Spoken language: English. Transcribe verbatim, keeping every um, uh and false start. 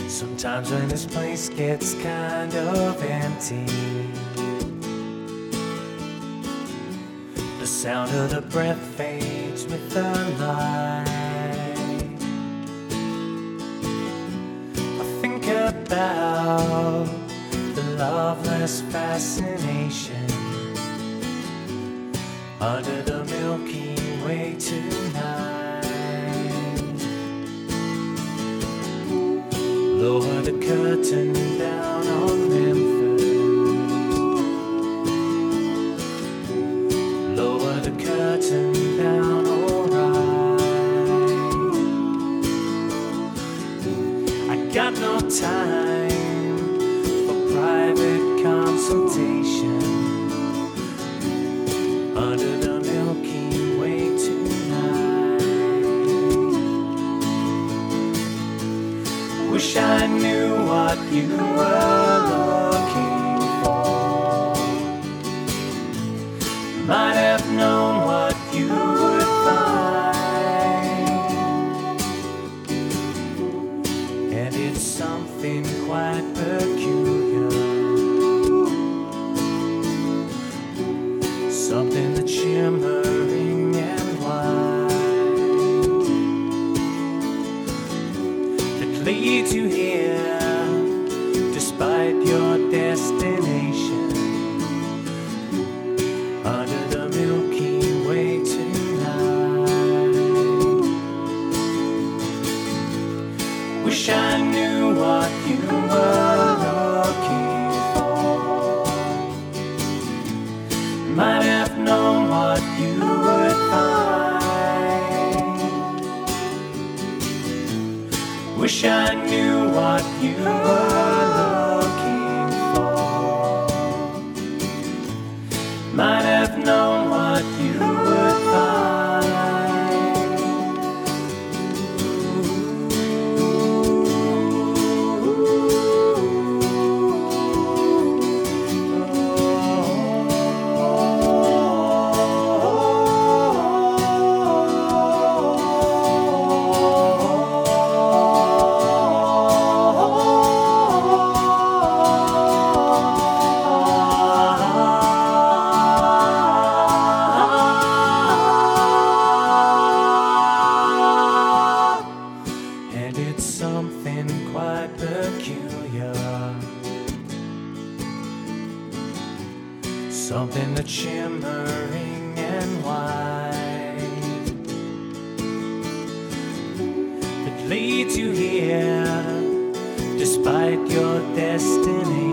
Sometimes when this place gets kind of empty, the sound of the breath fades with the light. I think about the loveless fascination under the Milky Way tonight. Lower the curtain down on Memphis. Lower the curtain down, alright. I got no time for private consultation under the Milky Way tonight. Wish I knew what you were looking for. Might have known what you would find. And it's something quite peculiar, something that's shimmering and white, that leads you here despite your destination under the Milky Way tonight. Wish I knew what you were looking for. Might have known what you would find. Wish I knew what you were looking for. Might have known what you would find. And it's something quite peculiar, something that's shimmering and white, that leads you here despite your destiny